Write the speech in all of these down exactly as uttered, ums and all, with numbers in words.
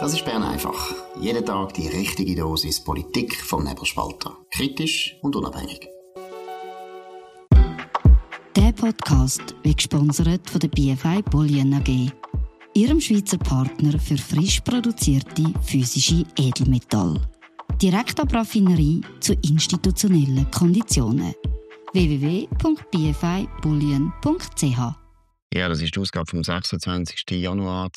Das ist Bern einfach. Jeden Tag die richtige Dosis Politik vom Nebelspalter. Kritisch und unabhängig. Der Podcast wird gesponsert von der B F I Bullion A G, ihrem Schweizer Partner für frisch produzierte physische Edelmetalle. Direkt ab Raffinerie zu institutionellen Konditionen. w w w punkt b f i bullion punkt c h. Ja, das ist die Ausgabe vom sechsundzwanzigsten Januar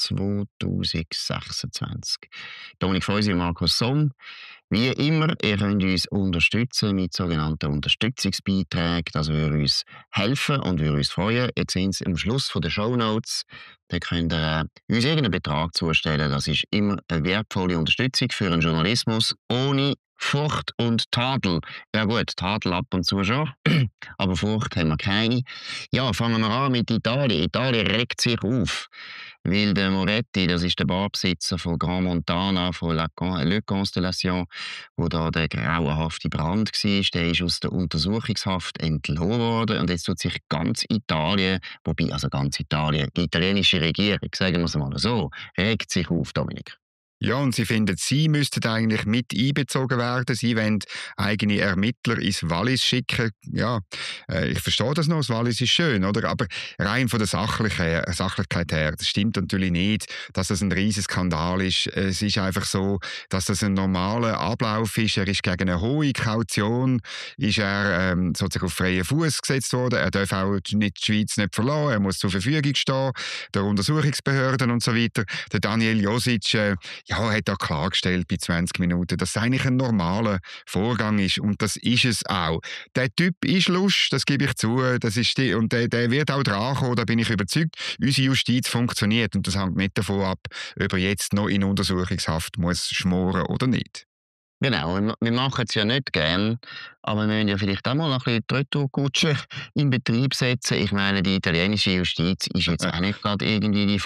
zweitausendsechsundzwanzig. Dominik Feusi und Markus Somm. Wie immer, ihr könnt uns unterstützen mit sogenannten Unterstützungsbeiträgen. Das würde uns helfen und würde uns freuen. Jetzt sind Sie am Schluss der Shownotes. Da könnt ihr äh, uns irgendeinen Betrag zustellen. Das ist immer eine wertvolle Unterstützung für einen Journalismus ohne Furcht und Tadel. Ja gut, Tadel ab und zu schon, aber Furcht haben wir keine. Ja, fangen wir an mit Italien. Italien regt sich auf, weil der Moretti, das ist der Barbesitzer von Grand Montana, von La Con- Le Constellation, wo da der grauenhafte Brand war, der ist aus der Untersuchungshaft entlassen worden und jetzt tut sich ganz Italien, wobei also ganz Italien, die italienische Regierung, sagen wir es mal so, regt sich auf, Dominik. Ja, und sie finden, sie müssten eigentlich mit einbezogen werden. Sie wollen eigene Ermittler ins Wallis schicken. Ja, äh, ich verstehe das noch, das Wallis ist schön, oder? Aber rein von der Sachlichkeit, Sachlichkeit her, das stimmt natürlich nicht, dass das ein riesiger Skandal ist. Es ist einfach so, dass das ein normaler Ablauf ist. Er ist gegen eine hohe Kaution, ist er ähm, sozusagen auf freien Fuß gesetzt worden. Er darf auch nicht die Schweiz nicht verlassen, er muss zur Verfügung stehen, der Untersuchungsbehörden und so weiter. Der Daniel Josic, äh, Ja, hat er klargestellt bei zwanzig Minuten, dass es eigentlich ein normaler Vorgang ist. Und das ist es auch. Der Typ ist Lust, das gebe ich zu. Das ist die, und der, der wird auch drankommen, da bin ich überzeugt. Unsere Justiz funktioniert und das hängt nicht davon ab, ob er jetzt noch in Untersuchungshaft muss schmoren oder nicht. Genau, wir- wir machen es ja nicht gern, aber wir müssen ja vielleicht auch mal ein bisschen die Retourkutsche in Betrieb setzen. Ich meine, die italienische Justiz ist jetzt auch nicht gerade irgendwie die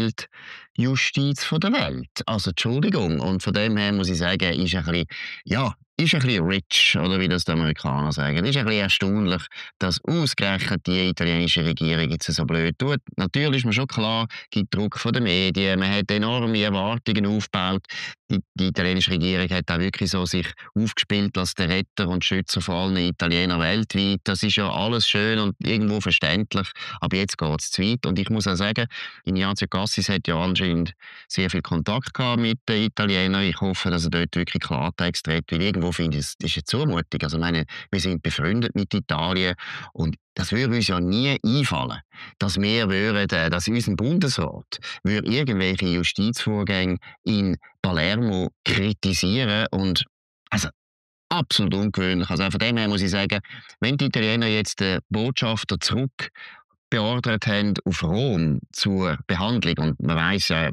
Vorbildjustiz von der Welt. Also Entschuldigung, und von dem her muss ich sagen, ist ein bisschen, ja, ist ein bisschen rich, oder wie das die Amerikaner sagen. Es ist ein bisschen erstaunlich, dass ausgerechnet die italienische Regierung jetzt so blöd tut. Natürlich ist mir schon klar, es gibt Druck von den Medien, man hat enorme Erwartungen aufgebaut. Die, die italienische Regierung hat auch wirklich so sich aufgespielt als der Retter und Schützer von allen Italienern weltweit. Das ist ja alles schön und irgendwo verständlich, aber jetzt geht es zu weit. Und ich muss auch sagen, Ignazio Cassis hat ja anscheinend sehr viel Kontakt gehabt mit den Italienern. Ich hoffe, dass er dort wirklich Klartext redet, weil irgendwo finde ich, das ist eine Zumutung. Also ich meine, wir sind befreundet mit Italien und das würde uns ja nie einfallen, dass wir würden, äh, dass unser Bundesrat würde irgendwelche Justizvorgänge in Palermo kritisieren und also absolut ungewöhnlich. Also von dem her muss ich sagen, wenn die Italiener jetzt den Botschafter zurück beordert haben auf Rom zur Behandlung und man weiss ja,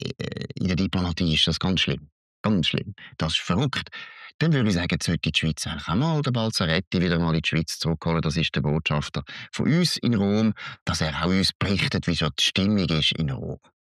in der Diplomatie ist das ganz schlimm, ganz schlimm, das ist verrückt. Dann würde ich sagen, jetzt sollte die Schweiz eigentlich auch mal den Balzaretti wieder mal in die Schweiz zurückholen. Das ist der Botschafter von uns in Rom, dass er auch uns berichtet, wie so die Stimmung ist in Rom.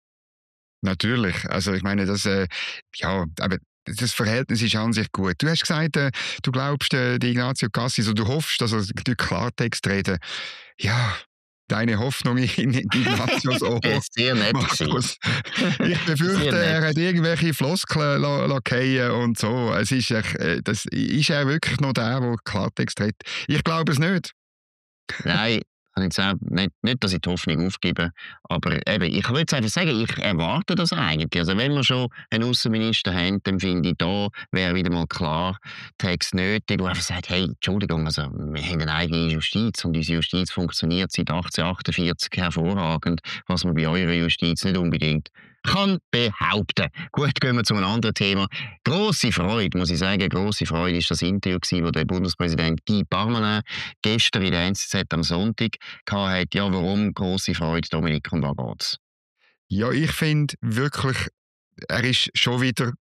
Natürlich. Also ich meine, das, äh, ja, aber das Verhältnis ist an sich gut. Du hast gesagt, äh, du glaubst, äh, die Ignazio Cassis, oder du hoffst, dass er durch Klartext reden. Ja, deine Hoffnung in Ignazios Ohr. Das ist sehr nett Markus. Ich Sehr befürchte, nett. er hat irgendwelche Floskeln la- la- fallen und so. Es ist, echt, äh, das, ist er wirklich noch der, der Klartext redet? Ich glaube es nicht. Nein, ich jetzt auch nicht, nicht, dass ich die Hoffnung aufgebe, aber eben, ich würde jetzt einfach sagen, ich erwarte das eigentlich. Also wenn wir schon einen Außenminister haben, dann finde ich, da wäre wieder mal klar, Text nötig, wo einfach sagt, hey, Entschuldigung, also wir haben eine eigene Justiz und unsere Justiz funktioniert seit achtzehnhundertachtundvierzig hervorragend, was man bei eurer Justiz nicht unbedingt kann behaupten. Gut, gehen wir zu einem anderen Thema. Grosse Freude, muss ich sagen, grosse Freude ist das Interview gewesen, das der Bundespräsident Guy Parmelin gestern in der N Z Z am Sonntag hatte. Ja, warum grosse Freude, Dominik, und was geht's? Ja, ich finde wirklich, er ist schon wieder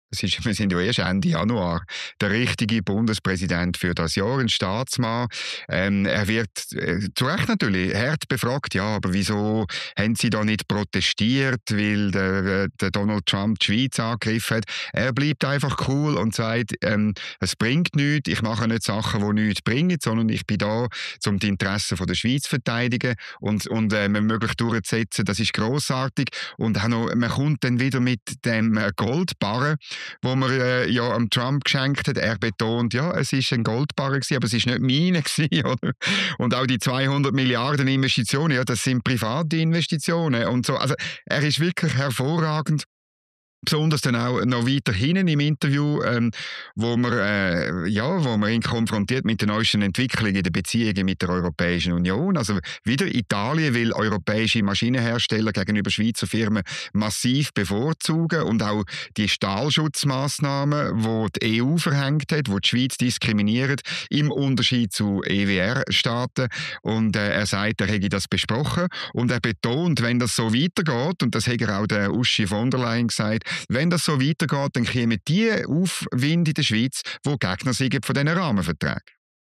Es ist, wir sind ja erst Ende Januar, der richtige Bundespräsident für das Jahr, ein Staatsmann. Ähm, er wird äh, zu Recht natürlich hart befragt, ja, aber wieso haben Sie da nicht protestiert, weil der, der Donald Trump die Schweiz angegriffen hat? Er bleibt einfach cool und sagt, ähm, es bringt nichts, ich mache nicht Sachen, die nichts bringen, sondern ich bin da, um die Interessen der Schweiz zu verteidigen und, und äh, möglich durchzusetzen. Das ist grossartig. Und auch noch, man kommt dann wieder mit dem Goldbarren, wo man äh, ja am Trump geschenkt hat. Er betont, ja, es ist ein Goldbarren gewesen, aber es ist nicht meine gewesen, oder? Und auch die zweihundert Milliarden Investitionen, ja, das sind private Investitionen und so. Also er ist wirklich hervorragend. Besonders dann auch noch weiter hinten im Interview, ähm, wo, man, äh, ja, wo man ihn konfrontiert mit den neuesten Entwicklungen in den Beziehungen mit der Europäischen Union. Also wieder Italien will europäische Maschinenhersteller gegenüber Schweizer Firmen massiv bevorzugen und auch die Stahlschutzmaßnahmen, die die E U verhängt hat, die die Schweiz diskriminieren, im Unterschied zu E W R-Staaten. Und äh, er sagt, er hätte das besprochen und er betont, wenn das so weitergeht, und das hat er auch der Uschi von der Leyen gesagt, wenn das so weitergeht, dann kommen die Aufwind in der Schweiz, die Gegner sind von diesen Rahmenverträgen.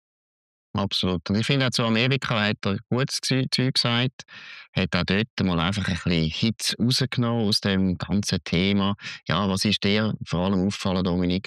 Absolut. Und ich finde, auch zu Amerika hat er gutes Zeug gesagt, hat auch dort mal einfach ein bisschen Hitze rausgenommen aus dem ganzen Thema. Ja, was ist dir vor allem aufgefallen, Dominik?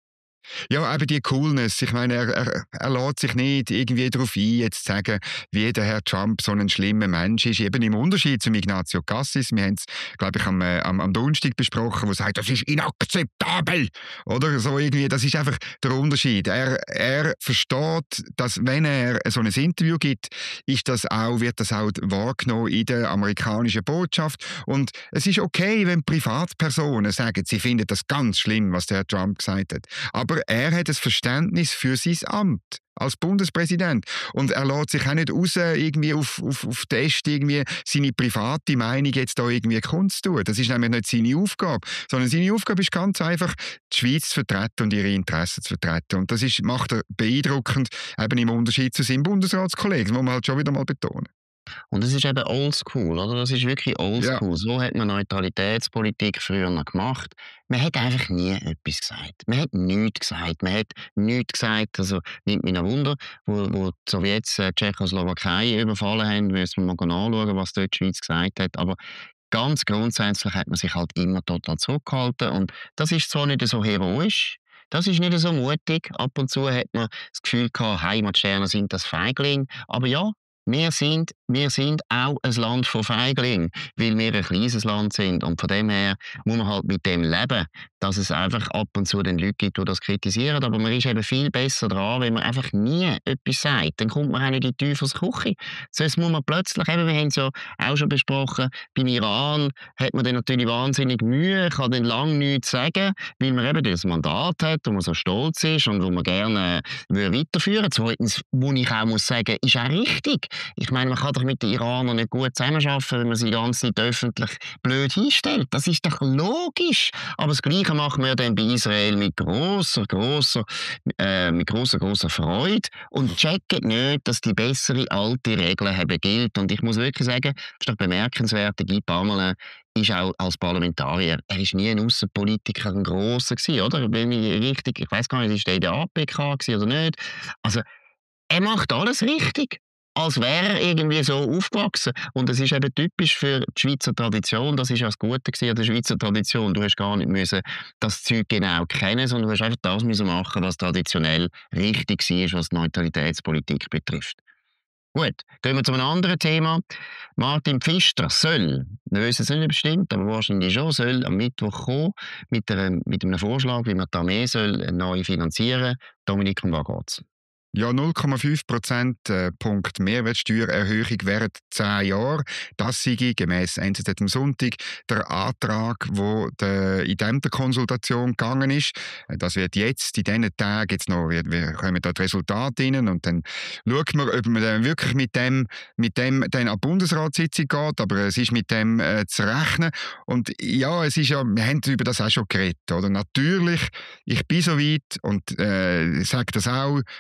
Ja, eben die Coolness. Ich meine, er, er, er lässt sich nicht irgendwie darauf ein, jetzt zu sagen, wie der Herr Trump so ein schlimmer Mensch ist. Eben im Unterschied zum Ignazio Cassis. Wir haben es, glaube ich, am, am, am Donnerstag besprochen, wo sagt, das ist inakzeptabel. Oder so irgendwie. Das ist einfach der Unterschied. Er, er versteht, dass wenn er so ein Interview gibt, ist das auch, wird das auch wahrgenommen in der amerikanischen Botschaft. Und es ist okay, wenn Privatpersonen sagen, sie finden das ganz schlimm, was der Herr Trump gesagt hat. Aber er hat ein Verständnis für sein Amt als Bundespräsident. Und er lässt sich auch nicht raus, irgendwie auf, auf, auf Test irgendwie seine private Meinung jetzt da irgendwie kundzutun. Das ist nämlich nicht seine Aufgabe, sondern seine Aufgabe ist ganz einfach, die Schweiz zu vertreten und ihre Interessen zu vertreten. Und das ist, macht er beeindruckend, eben im Unterschied zu seinem Bundesratskollegen. Das muss man halt schon wieder mal betonen. Und das ist eben oldschool, oder? Das ist wirklich oldschool. Ja. So hat man Neutralitätspolitik früher noch gemacht. Man hat einfach nie etwas gesagt. Man hat nichts gesagt. Man hat nichts gesagt. Also, nimmt mich ein Wunder, wo, wo die Sowjets äh, Tschechoslowakei überfallen haben, müssen wir mal nachschauen, was dort die Schweiz gesagt hat. Aber ganz grundsätzlich hat man sich halt immer total zurückgehalten. Und das ist zwar nicht so heroisch, das ist nicht so mutig. Ab und zu hat man das Gefühl gehabt, Heimatsterne sind das Feigling. Aber ja, Wir sind, wir sind auch ein Land von Feiglingen, weil wir ein kleines Land sind. Und von dem her muss man halt mit dem leben, dass es einfach ab und zu den Leute gibt, die das kritisieren. Aber man ist eben viel besser dran, wenn man einfach nie etwas sagt. Dann kommt man auch nicht in die Teufelsküche. Sonst muss man plötzlich, eben, wir haben es ja auch schon besprochen, beim Iran hat man dann natürlich wahnsinnig Mühe, kann dann lange nichts sagen, weil man eben das Mandat hat und man so stolz ist und wo man gerne äh, weiterführen will. Zweitens, wo ich auch muss sagen, ist auch richtig. Ich meine, man kann doch mit den Iranern nicht gut zusammenarbeiten, wenn man sie die ganze Zeit öffentlich blöd hinstellt. Das ist doch logisch. Aber das Gleiche machen wir dann bei Israel mit grosser, grosser, äh, mit grosser, grosser Freude und checken nicht, dass die bessere alte Regeln haben gilt. Und ich muss wirklich sagen, das ist doch bemerkenswert, der Guy Parmelin ist auch als Parlamentarier, er ist nie ein Aussenpolitiker, ein grosser gewesen, oder? Wenn ich richtig, ich weiss gar nicht, ist der in der A P K oder nicht? Also, er macht alles richtig. Als wäre er irgendwie so aufgewachsen. Und das ist eben typisch für die Schweizer Tradition. Das ist ja das Gute an der Schweizer Tradition. Du hast gar nicht müssen das Zeug genau kennen, sondern du hast einfach das müssen machen, was traditionell richtig war, was die Neutralitätspolitik betrifft. Gut, gehen wir zu einem anderen Thema. Martin Pfister soll, wir wissen es nicht bestimmt, aber wahrscheinlich schon, soll am Mittwoch kommen mit, einer, mit einem Vorschlag, wie man die Armee soll neu finanzieren soll. Dominik, um was geht's? Ja, null Komma fünf Prozentpunkt Mehrwertsteuererhöhung während zehn Jahren. Das sei gemäss N Z Z am Sonntag der Antrag, der in dieser Konsultation gegangen ist. Das wird jetzt, in diesen Tagen, jetzt noch, wir, wir kommen da die Resultate rein und dann schaut man, ob man dann wirklich mit dem, mit dem dann an die Bundesratssitzung geht, aber es ist mit dem äh, zu rechnen. Und ja, es ist ja, wir haben über das auch schon geredet, oder? Natürlich, ich bin so weit und äh, sage das auch, die Armee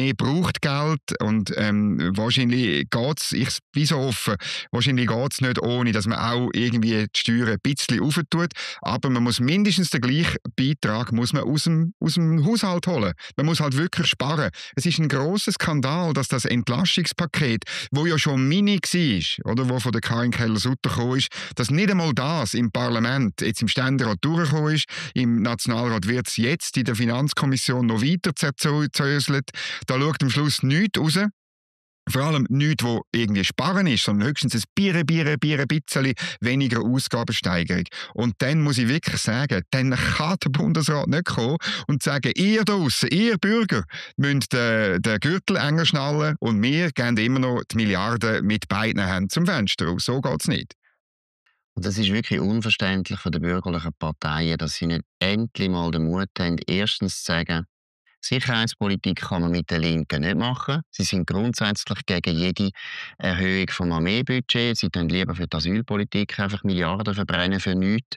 Armee braucht Geld und ähm, wahrscheinlich geht es, ich bin so offen, wahrscheinlich geht es nicht ohne, dass man auch irgendwie die Steuern ein bisschen auftut, aber man muss mindestens den gleichen Beitrag muss man aus dem, aus dem Haushalt holen. Man muss halt wirklich sparen. Es ist ein grosser Skandal, dass das Entlastungspaket, wo ja schon mini war, oder, wo von der Karin Keller-Sutter gekommen ist, dass nicht einmal das im Parlament, jetzt im Ständerat durchgekommen ist. Im Nationalrat wird es jetzt in der Finanzkommission noch weiter zerzöselt. Da schaut am Schluss nichts raus. Vor allem nichts, wo irgendwie sparen ist, sondern höchstens ein Bier, Bier, Bier, ein bisschen weniger Ausgabensteigerung. Und dann muss ich wirklich sagen, dann kann der Bundesrat nicht kommen und sagen, ihr da draussen, ihr Bürger, müsst den, den Gürtel enger schnallen und wir geben immer noch die Milliarden mit beiden Händen zum Fenster raus. So geht es nicht. Und das ist wirklich unverständlich von den bürgerlichen Parteien, dass sie nicht endlich mal den Mut haben, erstens zu sagen, Sicherheitspolitik kann man mit den Linken nicht machen. Sie sind grundsätzlich gegen jede Erhöhung vom Armeebudget. Sie tun lieber für die Asylpolitik einfach Milliarden verbrennen für nichts.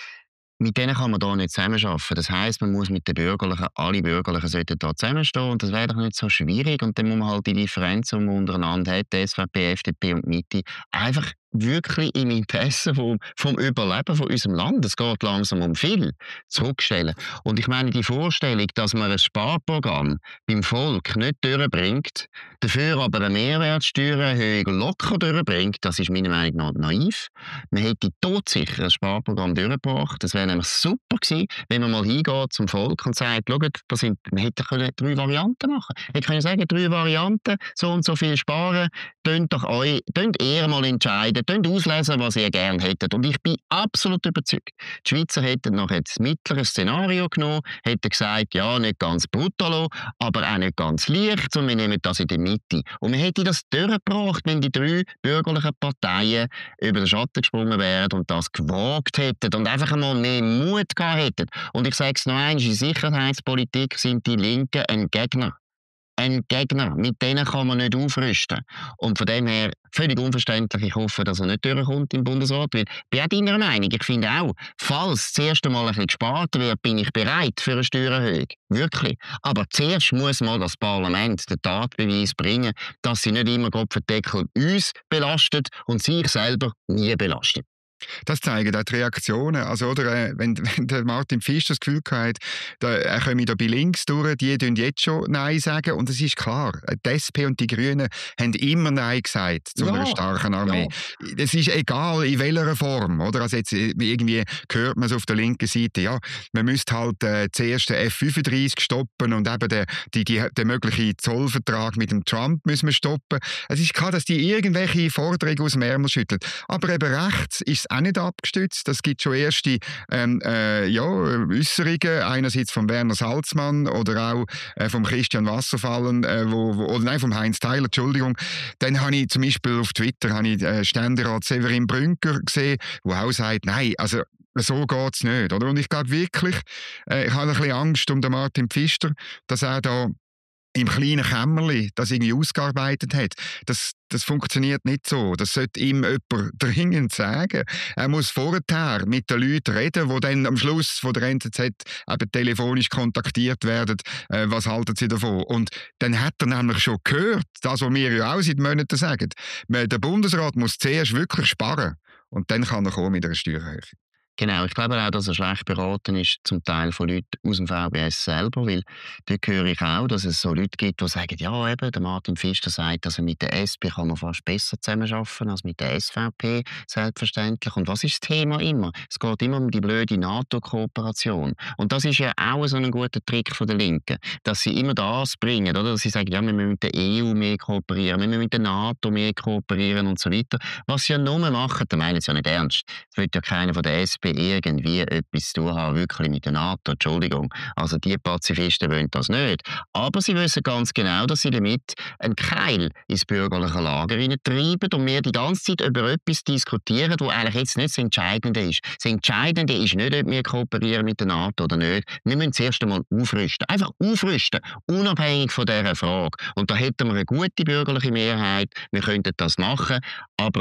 Mit denen kann man da nicht zusammenarbeiten. Das heisst, man muss mit den Bürgerlichen, alle Bürgerlichen sollten da zusammenstehen und das wäre doch nicht so schwierig. Und dann muss man halt die Differenzen, die man untereinander hat, die S V P, F D P und Mitte, einfach wirklich im Interesse vom, vom Überleben von unserem Land, es geht langsam um viel, zurückstellen. Und ich meine, die Vorstellung, dass man ein Sparprogramm beim Volk nicht durchbringt, dafür aber eine Mehrwertsteuererhöhung locker durchbringt, das ist meiner Meinung nach naiv. Man hätte todsicher ein Sparprogramm durchgebracht. Das wäre nämlich super gewesen, wenn man mal hingeht zum Volk und sagt, schaut, das sind, man hätte drei Varianten machen können. Man hätte sagen, drei Varianten, so und so viel sparen, tönt doch euch, tönt eher mal entscheiden, tönt auslesen, was ihr gerne hättet. Und ich bin absolut überzeugt, die Schweizer hätten noch ein mittleres Szenario genommen, hätten gesagt, ja, nicht ganz brutalo, aber auch nicht ganz leicht, und wir nehmen das in der Mitte. Und man hätte das durchgebracht, wenn die drei bürgerlichen Parteien über den Schatten gesprungen wären und das gewagt hätten und einfach einmal mehr Mut gehabt hätten. Und ich sage es noch einmal, in Sicherheitspolitik sind die Linken ein Gegner. Ein Gegner, mit denen kann man nicht aufrüsten. Und von dem her völlig unverständlich. Ich hoffe, dass er nicht durchkommt im Bundesrat. Weil ich bin auch deiner Meinung. Ich finde auch, falls das erste Mal ein bisschen gespart wird, bin ich bereit für eine Steuererhöhung. Wirklich. Aber zuerst muss mal das Parlament den Tatbeweis bringen, dass sie nicht immer Kopfendeckel uns belastet und sich selber nie belastet. Das zeigen auch die Reaktionen. Also, oder, äh, wenn, wenn der Martin Pfister das Gefühl hat, da, er komme da bei links durch, die sagen jetzt schon Nein sagen. Und es ist klar, die S P und die Grünen haben immer Nein gesagt zu ja, einer starken Armee. Es ja. ist egal, in welcher Form. Oder? Also jetzt, irgendwie hört man es auf der linken Seite, ja, man müsste halt äh, zuerst den F fünfunddreißig stoppen und eben den, die, die, den möglichen Zollvertrag mit dem Trump müssen wir stoppen. Es ist klar, dass die irgendwelche Forderungen aus dem Ärmel schütteln. Aber eben rechts ist auch nicht abgestützt. Es gibt schon erste ähm, äh, ja, Äußerungen, einerseits von Werner Salzmann oder auch äh, vom Christian Wasserfallen, äh, wo, wo, oder nein, vom Heinz Theiler, Entschuldigung. Dann habe ich zum Beispiel auf Twitter habe ich, äh, Ständerat Severin Brünker gesehen, der auch sagt, nein, also so geht es nicht. Oder? Und ich glaube wirklich, äh, ich habe ein bisschen Angst um den Martin Pfister, dass er da im kleinen Kämmerli das irgendwie ausgearbeitet hat. Das, das funktioniert nicht so. Das sollte ihm jemand dringend sagen. Er muss vorher mit den Leuten reden, die dann am Schluss von der N Z Z eben telefonisch kontaktiert werden. Äh, was halten sie davon? Und dann hat er nämlich schon gehört, das, was wir ja auch seit Monaten sagen. Der Bundesrat muss zuerst wirklich sparen. Und dann kann er kommen mit einer Steuererhöhung. Genau, ich glaube auch, dass er schlecht beraten ist, zum Teil von Leuten aus dem V B S selber, weil dort höre ich auch, dass es so Leute gibt, die sagen, ja eben, der Martin Pfister sagt, also mit der S P kann man fast besser zusammenarbeiten als mit der S V P, selbstverständlich. Und was ist das Thema immer? Es geht immer um die blöde NATO-Kooperation. Und das ist ja auch so ein guter Trick von der Linken, dass sie immer das bringen, oder? Dass sie sagen, ja, wir müssen mit der E U mehr kooperieren, wir müssen mit der NATO mehr kooperieren und so weiter. Was sie ja nur machen, da meinen sie ja nicht ernst. Das will ja keiner von der S P irgendwie etwas zu tun haben, wirklich mit der NATO, Entschuldigung. Also die Pazifisten wollen das nicht. Aber sie wissen ganz genau, dass sie damit einen Keil ins bürgerliche Lager treiben und wir die ganze Zeit über etwas diskutieren, das eigentlich jetzt nicht das Entscheidende ist. Das Entscheidende ist nicht, ob wir kooperieren mit der NATO oder nicht. Wir müssen zuerst einmal aufrüsten. Einfach aufrüsten, unabhängig von dieser Frage. Und da hätten wir eine gute bürgerliche Mehrheit. Wir könnten das machen, aber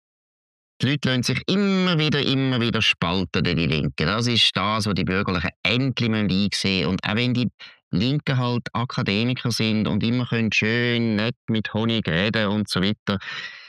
die Leute lassen sich immer wieder, immer wieder spalten, die Linken. Das ist das, was die Bürgerlichen endlich einsehen müssen. Und auch wenn die Linken halt Akademiker sind und immer können schön nett mit Honig reden und so weiter.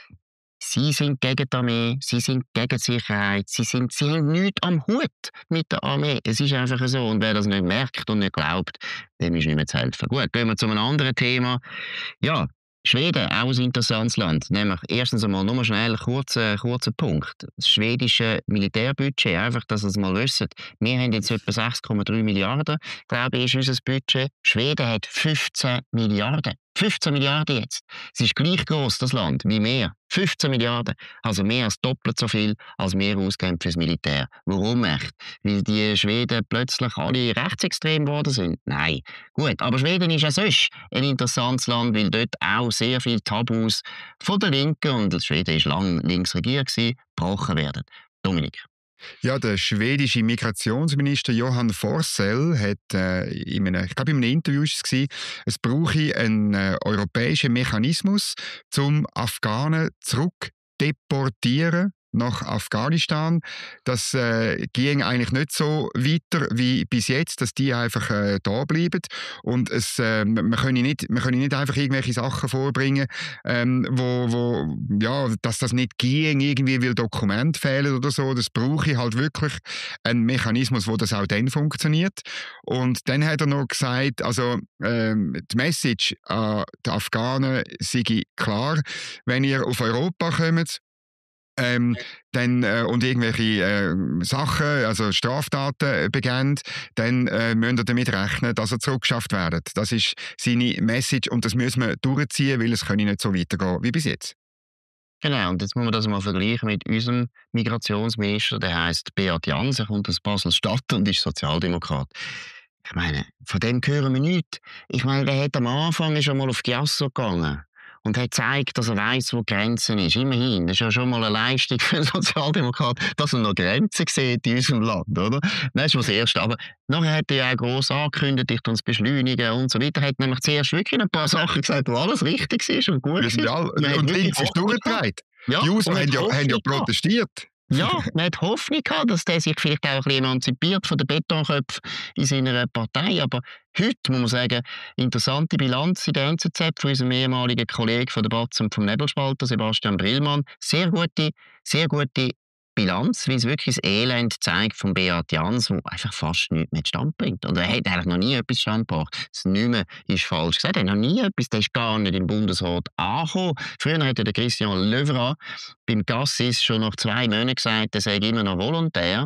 Sie sind gegen die Armee, sie sind gegen die Sicherheit, sie, sind, sie haben nichts am Hut mit der Armee. Es ist einfach so. Und wer das nicht merkt und nicht glaubt, dem ist nicht mehr zu helfen. Gut, gehen wir zu einem anderen Thema. Ja, Schweden, auch ein interessantes Land. Nämlich erstens einmal nur schnell kurzer kurzer Punkt. Das schwedische Militärbudget, einfach, dass ihr es mal wisst. Wir haben jetzt etwa sechs Komma drei Milliarden, glaube ich, ist unser Budget. Schweden hat fünfzehn Milliarden. fünfzehn Milliarden jetzt. Es ist gleich gross, das Land, wie wir. fünfzehn Milliarden. Also mehr als doppelt so viel, als wir ausgeben fürs Militär. Warum echt? Weil die Schweden plötzlich alle rechtsextrem geworden sind? Nein. Gut, aber Schweden ist ja sonst ein interessantes Land, weil dort auch sehr viele Tabus von der Linken, und Schweden war lange links regiert, gebrochen werden. Dominik. Ja, der schwedische Migrationsminister Johan Forssell hat äh, in einem, ich glaube in einem Interview ist es gewesen, es brauche einen äh, europäischen Mechanismus, um Afghanen zurück deportieren nach Afghanistan. Das äh, ging eigentlich nicht so weiter wie bis jetzt, dass die einfach äh, da bleiben. Und es, äh, man können nicht, man können nicht einfach irgendwelche Sachen vorbringen, ähm, wo, wo, ja, dass das nicht ging, irgendwie weil Dokumente fehlen oder so. Das brauche ich halt wirklich einen Mechanismus, wo das auch dann funktioniert. Und dann hat er noch gesagt, also ähm, die Message an die Afghanen sei klar, wenn ihr auf Europa kommt, Ähm, dann, äh, und irgendwelche äh, Sachen, also Straftaten begeht, dann äh, müsst ihr damit rechnen, dass ihr zurückgeschafft werdet. Das ist seine Message und das müssen wir durchziehen, weil es kann nicht so weitergehen wie bis jetzt. Genau, und jetzt muss man das mal vergleichen mit unserem Migrationsminister, der heisst Beat Jans, er kommt aus Basel-Stadt und ist Sozialdemokrat. Ich meine, von dem hören wir nichts. Ich meine, der hat am Anfang schon mal auf Chiasso gegangen und hat gezeigt, dass er weiss, wo die Grenze ist. Immerhin, das ist ja schon mal eine Leistung für einen Sozialdemokrat, dass er noch Grenzen sieht in unserem Land, oder? Das ist mal das Erste. Aber nachher hat er ja auch gross angekündigt, ich uns beschleunigen und so weiter. Er hat nämlich zuerst wirklich ein paar Sachen gesagt, wo alles richtig ist und gut ist. Ja, und links ist durchgetragen. Ja, die User haben ja, haben ja protestiert. Ja, man hat Hoffnung gehabt, dass der sich vielleicht auch ein bisschen emanzipiert von den Betonköpfen in seiner Partei. Aber heute, muss man sagen, interessante Bilanz in der N Z Z von unserem ehemaligen Kollegen von der Batz und vom Nebelspalter, Sebastian Brillmann. Sehr gute, sehr gute Bilanz, wie es wirklich das Elend zeigt von Beat Jans, der einfach fast nichts mehr zustande bringt. Oder er hat eigentlich noch nie etwas zustande gebracht. Das Nichts ist falsch gesagt. Er hat noch nie etwas, der ist gar nicht im Bundesrat angekommen. Früher hat der Christian Löwra beim Gassis schon nach zwei Monaten gesagt, er sei immer noch volontär.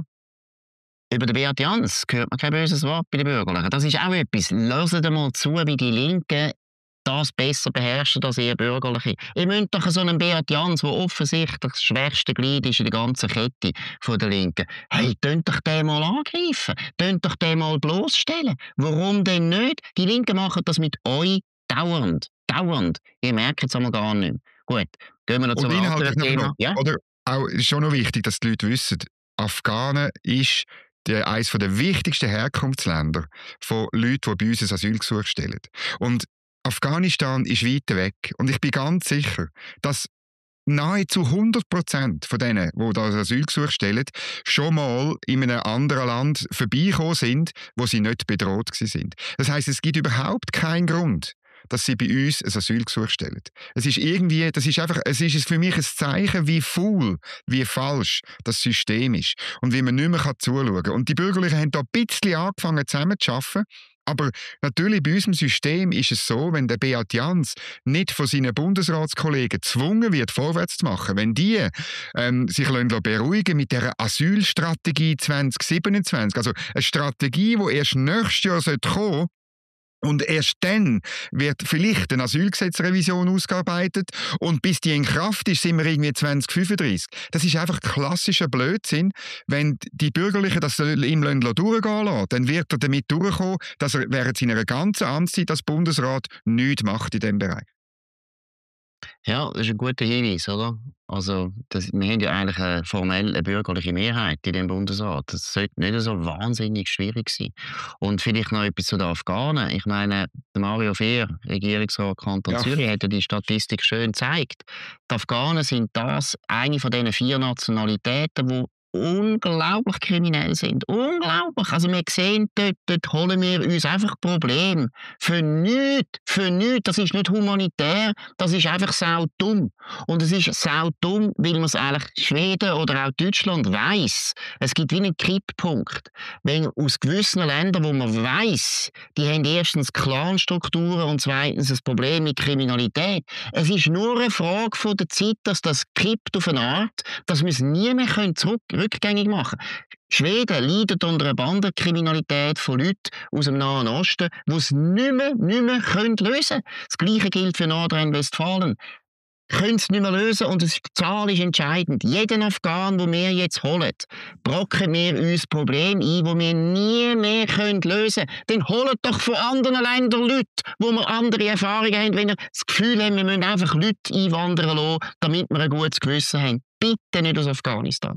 Über den Beat Jans hört man kein böses Wort bei den Bürgerlichen. Das ist auch etwas. Hört mal zu, wie die Linken das besser beherrschen als ihr Bürgerliche. Ihr müsst doch so einen Beat Jans, der offensichtlich das schwächste Glied ist in der ganzen Kette von der Linken. Hey, tönt doch den mal angreifen. Tönt doch den mal bloßstellen. Warum denn nicht? Die Linken machen das mit euch dauernd. Dauernd. Ihr merkt es einmal gar nicht mehr. Gut, gehen wir noch zum anderen Thema. Noch, ja? Oder auch, ist schon noch wichtig, dass die Leute wissen, Afghanen ist der, eines der wichtigsten Herkunftsländer von Leuten, die bei uns ein Asylgesuch stellen. Und Afghanistan ist weit weg und ich bin ganz sicher, dass nahezu hundert Prozent von denen, die das Asylgesuch stellen, schon mal in einem anderen Land vorbeigekommen sind, wo sie nicht bedroht sind. Das heisst, es gibt überhaupt keinen Grund, dass sie bei uns ein Asylgesuch stellen. Es ist irgendwie, das ist einfach, es ist für mich ein Zeichen, wie faul, wie falsch das System ist und wie man nicht mehr zuschauen kann. Und die Bürgerlichen haben da ein bisschen angefangen zusammen zu arbeiten. Aber natürlich bei unserem System ist es so, wenn der Beat Jans nicht von seinen Bundesratskollegen gezwungen wird, vorwärts zu machen, wenn die ähm, sich beruhigen mit dieser Asylstrategie zwanzig siebenundzwanzig, also eine Strategie, die erst nächstes Jahr kommen sollte, und erst dann wird vielleicht eine Asylgesetzrevision ausgearbeitet und bis die in Kraft ist, sind wir irgendwie zwanzig fünfunddreißig. Das ist einfach klassischer Blödsinn. Wenn die Bürgerlichen das im Ländler durchgehen lassen, dann wird er damit durchkommen, dass er während seiner ganzen Amtszeit als Bundesrat nichts macht in diesem Bereich. Ja, das ist ein guter Hinweis, oder? Also, das, wir haben ja eigentlich eine, formell eine bürgerliche Mehrheit in dem Bundesrat. Das sollte nicht so wahnsinnig schwierig sein. Und vielleicht noch etwas zu den Afghanen. Ich meine, der Mario Fehr, Regierungsrat Kanton ja. Zürich, hat ja die Statistik schön gezeigt. Die Afghanen sind das eine von diesen vier Nationalitäten, die unglaublich kriminell sind. Unglaublich. Also wir sehen, dort, dort holen wir uns einfach Probleme. Für nichts, für nichts. Das ist nicht humanitär, das ist einfach saudumm. Und es ist saudumm, weil man es eigentlich Schweden oder auch Deutschland weiss. Es gibt wie einen Kipppunkt. Wenn aus gewissen Ländern, wo man weiss, die haben erstens Clanstrukturen und zweitens ein Problem mit Kriminalität. Es ist nur eine Frage von der Zeit, dass das kippt auf eine Art, dass wir es nie mehr zurück, rückgängig machen können. Schweden leidet unter einer Bandenkriminalität von Leuten aus dem Nahen Osten, die es nicht mehr, nicht mehr können lösen können. Das Gleiche gilt für Nordrhein-Westfalen. Können es nicht mehr lösen und die Zahl ist entscheidend. Jeden Afghan, den wir jetzt holen, brocken wir uns Probleme ein, die wir nie mehr lösen können. Dann holt doch von anderen Ländern Leute, wo wir andere Erfahrungen haben, wenn wir das Gefühl haben, wir müssen einfach Leute einwandern lassen, damit wir ein gutes Gewissen haben. Bitte nicht aus Afghanistan.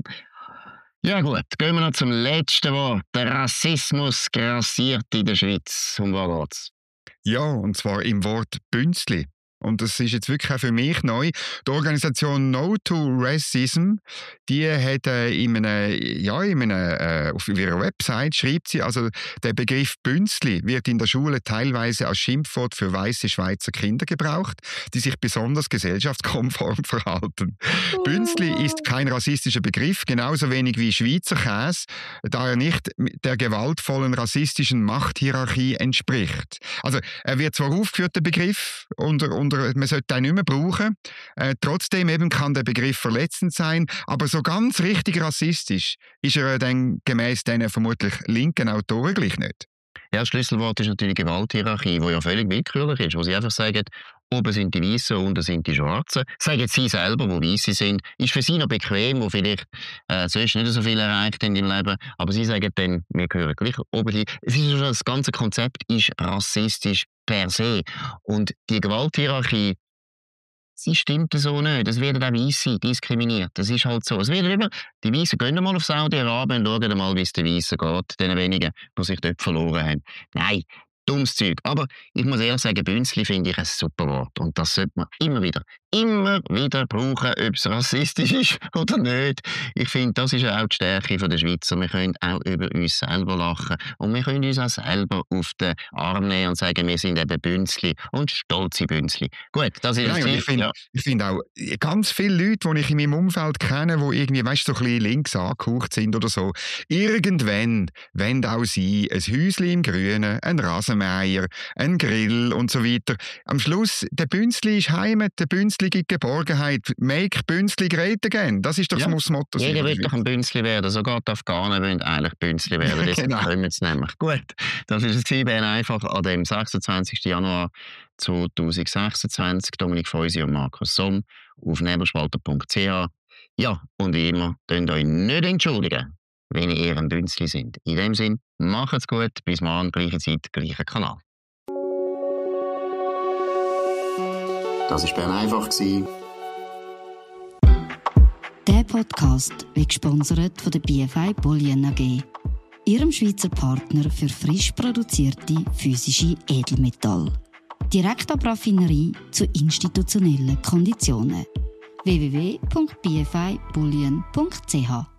Ja gut, gehen wir noch zum letzten Wort. Der Rassismus grassiert in der Schweiz. Um was geht's? Ja, und zwar im Wort Bünzli. Und das ist jetzt wirklich auch für mich neu. Die Organisation No to Racism, die hat äh, in einem, ja, in einem, äh, auf ihrer Website schreibt sie, also der Begriff Bünzli wird in der Schule teilweise als Schimpfwort für weiße Schweizer Kinder gebraucht, die sich besonders gesellschaftskonform verhalten. Oh. Bünzli ist kein rassistischer Begriff, genauso wenig wie Schweizer Käse, da er nicht der gewaltvollen rassistischen Machthierarchie entspricht. Also er wird zwar aufgeführt, der Begriff, unter, unter man sollte ihn nicht mehr brauchen. Äh, trotzdem eben kann der Begriff verletzend sein, aber so ganz richtig rassistisch ist er dann gemäss diesen vermutlich linken Autoren gleich nicht. Ja, das Schlüsselwort ist natürlich Gewalthierarchie, die ja völlig willkürlich ist, wo sie einfach sagen, oben sind die Weißen, unten sind die Schwarzen. Sagen sie selber, die Weiße sind, ist für sie noch bequem, wo vielleicht äh, sonst nicht so viel erreicht in ihrem Leben, aber sie sagen dann, wir gehören gleich oben hin. Es ist schon, das ganze Konzept ist rassistisch per se. Und die Gewalthierarchie, sie stimmt so nicht. Es werden auch Weisse diskriminiert. Das ist halt so. Es werden immer, die Weißen gehen mal auf Saudi-Arabien und schauen mal, wie es den Weißen geht, den wenigen, die sich dort verloren haben. Nein, dummes Zeug. Aber ich muss ehrlich sagen, Bünzli finde ich ein super Wort. Und das sollte man immer wieder, immer wieder brauchen, ob es rassistisch ist oder nicht. Ich finde, das ist auch die Stärke der Schweizer. Wir können auch über uns selber lachen. Und wir können uns auch selber auf den Arm nehmen und sagen, wir sind eben Bünzli und stolze Bünzli. Gut, das ist Nein, das ich finde ja. find auch, ganz viele Leute, die ich in meinem Umfeld kenne, die irgendwie, weißt, so ein bisschen links angehaucht sind oder so, irgendwann wollen auch sie ein Häuschen im Grünen, ein Rasenmäher, ein Grill und so weiter. Am Schluss, der Bünzli ist Heimat, der Bünzli gibt Geborgenheit. Make Bünzli great again. Das ist doch Ja. das Motto. Jeder will doch ein Bünzli werden. Sogar die Afghanen wollen eigentlich Bünzli werden. Deshalb Genau. können wir es nämlich. Gut, das war es Bern einfach an dem sechsundzwanzigsten Januar zweitausendsechsundzwanzig. Dominik Feusi und Markus Somm auf nebelspalter punkt c h. Ja, und wie immer, könnt euch nicht entschuldigen, wenn ihr ein Bünzli sind. In dem Sinn, macht's gut. Bis morgen, gleiche Zeit, gleicher Kanal. Das war Bern einfach. Der Podcast wird gesponsert von der B F I Bollion A G, ihrem Schweizer Partner für frisch produzierte physische Edelmetalle. Direkt ab Raffinerie zu institutionellen Konditionen. w w w punkt b f i bullion punkt c h